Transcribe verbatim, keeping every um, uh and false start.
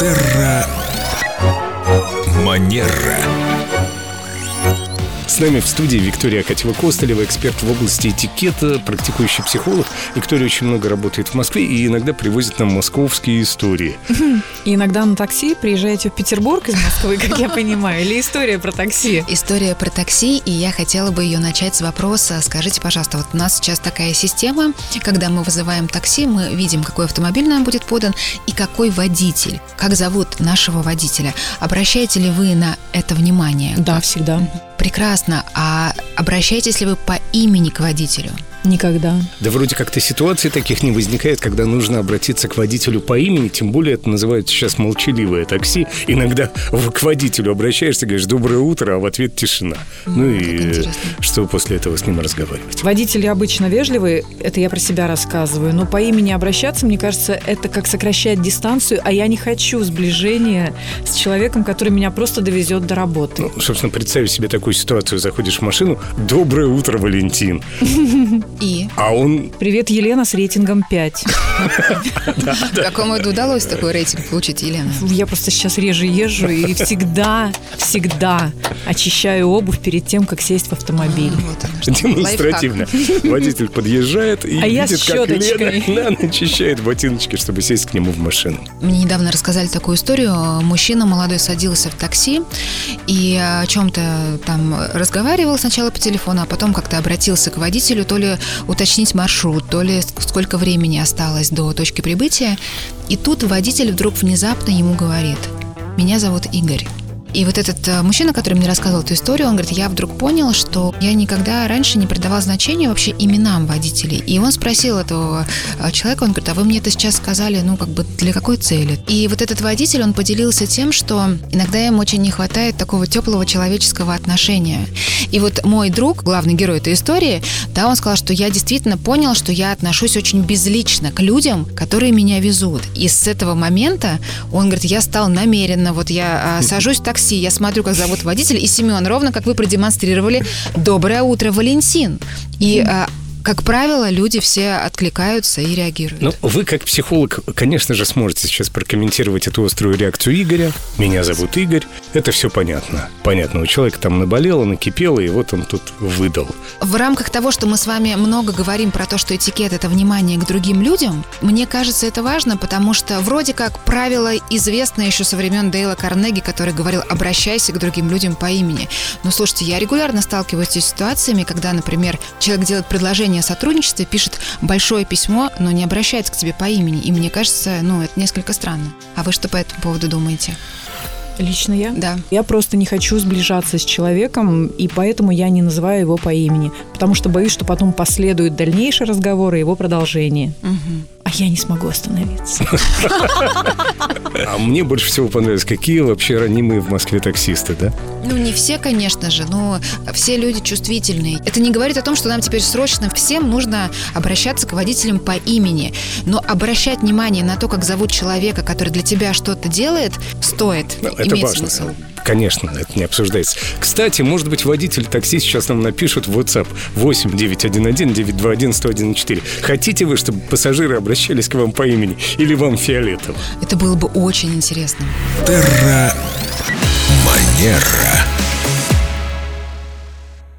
Терра Манера. С нами в студии Виктория Акатьева-Костылева, эксперт в области этикета, практикующий психолог. Виктория очень много работает в Москве и иногда привозит нам московские истории. И иногда на такси приезжаете в Петербург из Москвы, как я понимаю, или история про такси? История про такси, и я хотела бы ее начать с вопроса. Скажите, пожалуйста, вот у нас сейчас такая система, когда мы вызываем такси, мы видим, какой автомобиль нам будет подан и какой водитель. Как зовут нашего водителя? Обращаете ли вы на это внимание? Да, всегда. Прекрасно. А обращаетесь ли вы по имени к водителю? Никогда. Да вроде как-то ситуаций таких не возникает, когда нужно обратиться к водителю по имени, тем более это называется сейчас молчаливое такси. Иногда к водителю обращаешься, говоришь «доброе утро», а в ответ тишина. Mm, ну и что после этого с ним разговаривать? Водители обычно вежливые, это я про себя рассказываю, но по имени обращаться, мне кажется, это как сокращать дистанцию, а я не хочу сближения с человеком, который меня просто довезет до работы. Ну, собственно, представь себе такую ситуацию, заходишь в машину «доброе утро, Валентин». И? А он... Привет, Елена, с рейтингом пять. Как вам это удалось, такой рейтинг получить, Елена? Я просто сейчас реже езжу и всегда, всегда очищаю обувь перед тем, как сесть в автомобиль. Демонстративно. Водитель подъезжает и а видит, как щеточкой. Лена начищает ботиночки, чтобы сесть к нему в машину. Мне недавно рассказали такую историю. Мужчина молодой садился в такси и о чем-то там разговаривал сначала по телефону, а потом как-то обратился к водителю, то ли уточнить маршрут, то ли сколько времени осталось до точки прибытия. И тут водитель вдруг внезапно ему говорит: «Меня зовут Игорь». И вот этот мужчина, который мне рассказывал эту историю, он говорит: я вдруг понял, что я никогда раньше не придавал значения вообще именам водителей. И он спросил этого человека, он говорит: а вы мне это сейчас сказали, ну, как бы для какой цели? И вот этот водитель, он поделился тем, что иногда им очень не хватает такого теплого человеческого отношения. И вот мой друг, главный герой этой истории, да, он сказал, что я действительно понял, что я отношусь очень безлично к людям, которые меня везут. И с этого момента, он говорит, я стал намеренно, вот я а, сажусь в такси, я смотрю, как зовут водителя, и Семен, ровно как вы продемонстрировали, «Доброе утро, Валентин». И, а, как правило, люди все откликаются и реагируют. Ну, вы, как психолог, конечно же, сможете сейчас прокомментировать эту острую реакцию Игоря. «Меня зовут Игорь». Это все понятно. Понятно, у человека там наболело, накипело, и вот он тут выдал. В рамках того, что мы с вами много говорим про то, что этикет – это внимание к другим людям, мне кажется, это важно, потому что вроде как правило известно еще со времен Дейла Карнеги, который говорил: обращайся к другим людям по имени. Но слушайте, я регулярно сталкиваюсь с ситуациями, когда, например, человек делает предложение о сотрудничестве, пишет большое письмо, но не обращается к тебе по имени. И мне кажется, ну, это несколько странно. А вы что по этому поводу думаете? Лично я? Да. Я просто не хочу сближаться с человеком, и поэтому я не называю его по имени. Потому что боюсь, что потом последуют дальнейшие разговоры и его продолжение. Угу. А я не смогу остановиться. А мне больше всего понравилось, какие вообще ранимые в Москве таксисты, да? Ну, не все, конечно же, но все люди чувствительные. Это не говорит о том, что нам теперь срочно всем нужно обращаться к водителям по имени. Но обращать внимание на то, как зовут человека, который для тебя что-то делает, стоит. Ну, это важно. Смысл. Конечно, это не обсуждается. Кстати, может быть, водитель такси сейчас нам напишут в WhatsApp восемь девятьсот одиннадцать девятьсот двадцать один сто один четыре. Хотите вы, чтобы пассажиры обращались к вам по имени, или вам фиолетово? Это было бы очень интересно. Терра Манера.